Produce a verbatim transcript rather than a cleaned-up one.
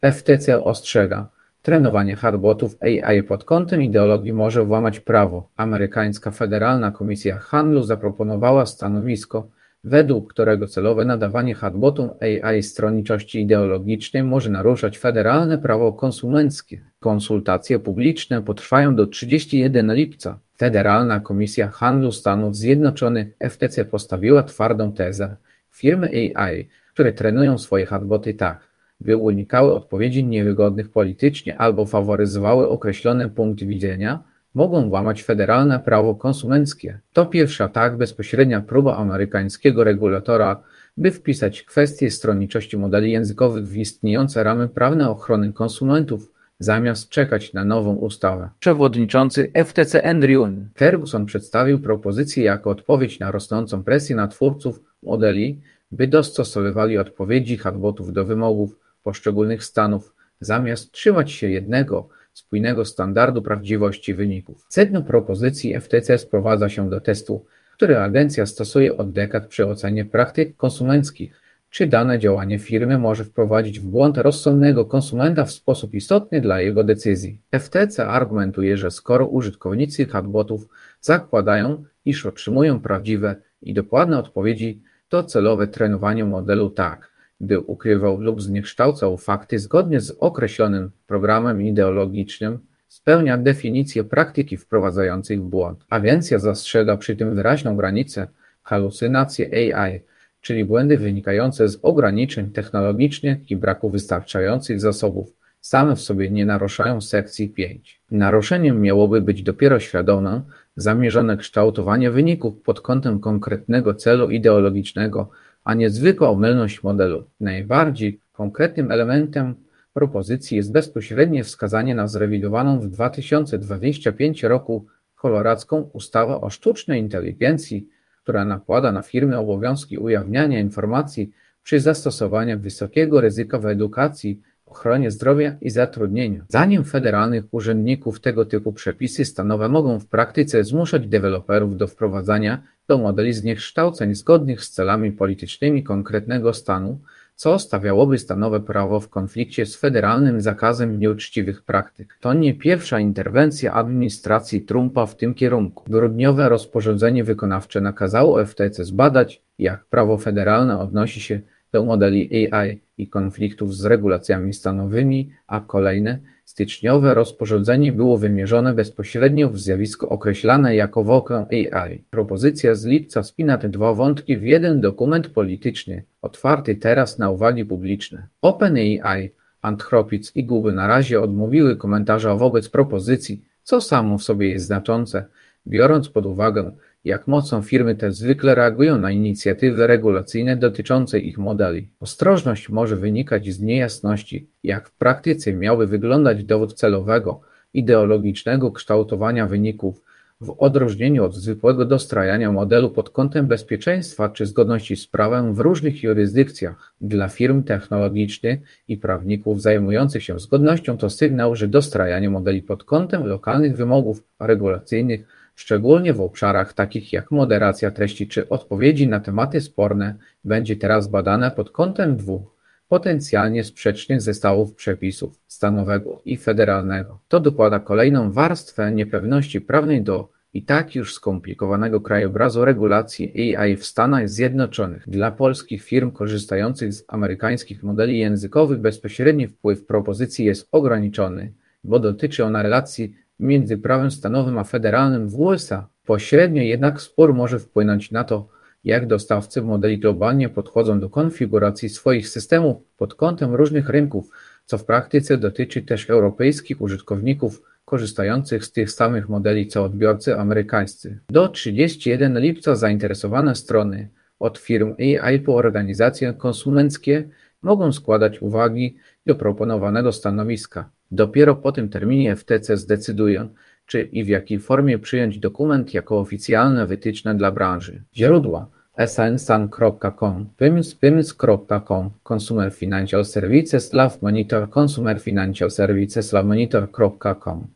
F T C ostrzega: trenowanie chatbotów A I pod kątem ideologii może włamać prawo. Amerykańska Federalna Komisja Handlu zaproponowała stanowisko, według którego celowe nadawanie chatbotom A I stronniczości ideologicznej może naruszać federalne prawo konsumenckie. Konsultacje publiczne potrwają do trzydziestego pierwszego lipca. Federalna Komisja Handlu Stanów Zjednoczonych F T C postawiła twardą tezę: firmy A I, które trenują swoje chatboty tak, by unikały odpowiedzi niewygodnych politycznie albo faworyzowały określony punkt widzenia, mogą łamać federalne prawo konsumenckie. To pierwsza tak bezpośrednia próba amerykańskiego regulatora, by wpisać kwestie stronniczości modeli językowych w istniejące ramy prawne ochrony konsumentów, zamiast czekać na nową ustawę. Przewodniczący F T C Andrew Ferguson przedstawił propozycję jako odpowiedź na rosnącą presję na twórców modeli, by dostosowywali odpowiedzi chatbotów do wymogów poszczególnych stanów, zamiast trzymać się jednego, spójnego standardu prawdziwości wyników. Sedno propozycji F T C sprowadza się do testu, który agencja stosuje od dekad przy ocenie praktyk konsumenckich. Czy dane działanie firmy może wprowadzić w błąd rozsądnego konsumenta w sposób istotny dla jego decyzji? F T C argumentuje, że skoro użytkownicy chatbotów zakładają, iż otrzymują prawdziwe i dokładne odpowiedzi, to celowe trenowanie modelu tak, by ukrywał lub zniekształcał fakty zgodnie z określonym programem ideologicznym, spełnia definicję praktyki wprowadzającej w błąd. Agencja zastrzega przy tym wyraźną granicę: halucynacje A I, czyli błędy wynikające z ograniczeń technologicznych i braku wystarczających zasobów, same w sobie nie naruszają sekcji pięć. Naruszeniem miałoby być dopiero świadome, zamierzone kształtowanie wyników pod kątem konkretnego celu ideologicznego, a nie zwykła omylność modelu. Najbardziej konkretnym elementem propozycji jest bezpośrednie wskazanie na zrewidowaną w dwa tysiące dwudziestym piątym roku koloracką ustawę o sztucznej inteligencji, która nakłada na firmy obowiązki ujawniania informacji przy zastosowaniu wysokiego ryzyka w edukacji, ochronie zdrowia i zatrudnienia. Zdaniem federalnych urzędników tego typu przepisy stanowe mogą w praktyce zmuszać deweloperów do wprowadzania do modeli zniekształceń zgodnych z celami politycznymi konkretnego stanu, co stawiałoby stanowe prawo w konflikcie z federalnym zakazem nieuczciwych praktyk. To nie pierwsza interwencja administracji Trumpa w tym kierunku. Grudniowe rozporządzenie wykonawcze nakazało F T C zbadać, jak prawo federalne odnosi się do modeli A I i konfliktów z regulacjami stanowymi, a kolejne, styczniowe rozporządzenie było wymierzone bezpośrednio w zjawisko określane jako wokę A I. Propozycja z lipca spina te dwa wątki w jeden dokument polityczny, otwarty teraz na uwagi publiczne. OpenAI, Anthropic i Google na razie odmówiły komentarza wobec propozycji, co samo w sobie jest znaczące, biorąc pod uwagę, jak mocno firmy te zwykle reagują na inicjatywy regulacyjne dotyczące ich modeli. Ostrożność może wynikać z niejasności, jak w praktyce miałby wyglądać dowód celowego, ideologicznego kształtowania wyników, w odróżnieniu od zwykłego dostrajania modelu pod kątem bezpieczeństwa czy zgodności z prawem w różnych jurysdykcjach. Dla firm technologicznych i prawników zajmujących się zgodnością to sygnał, że dostrajanie modeli pod kątem lokalnych wymogów regulacyjnych, szczególnie w obszarach takich jak moderacja treści czy odpowiedzi na tematy sporne, będzie teraz badane pod kątem dwóch potencjalnie sprzecznych zestawów przepisów stanowego i federalnego. To dokłada kolejną warstwę niepewności prawnej do i tak już skomplikowanego krajobrazu regulacji A I w Stanach Zjednoczonych. Dla polskich firm korzystających z amerykańskich modeli językowych bezpośredni wpływ propozycji jest ograniczony, bo dotyczy ona relacji między prawem stanowym a federalnym w U S A. Pośrednio jednak spór może wpłynąć na to, jak dostawcy modeli globalnie podchodzą do konfiguracji swoich systemów pod kątem różnych rynków, co w praktyce dotyczy też europejskich użytkowników korzystających z tych samych modeli co odbiorcy amerykańscy. Do trzydziestego pierwszego lipca zainteresowane strony, od firm A I po organizacje konsumenckie, mogą składać uwagi do proponowanego stanowiska. Dopiero po tym terminie F T C zdecyduje, czy i w jakiej formie przyjąć dokument jako oficjalne wytyczne dla branży. Źródła: s n san kropka com, pyms pyms kropka com, Consumer Financial Services slash Monitor, Consumer Financial Services slash Monitor kropka com.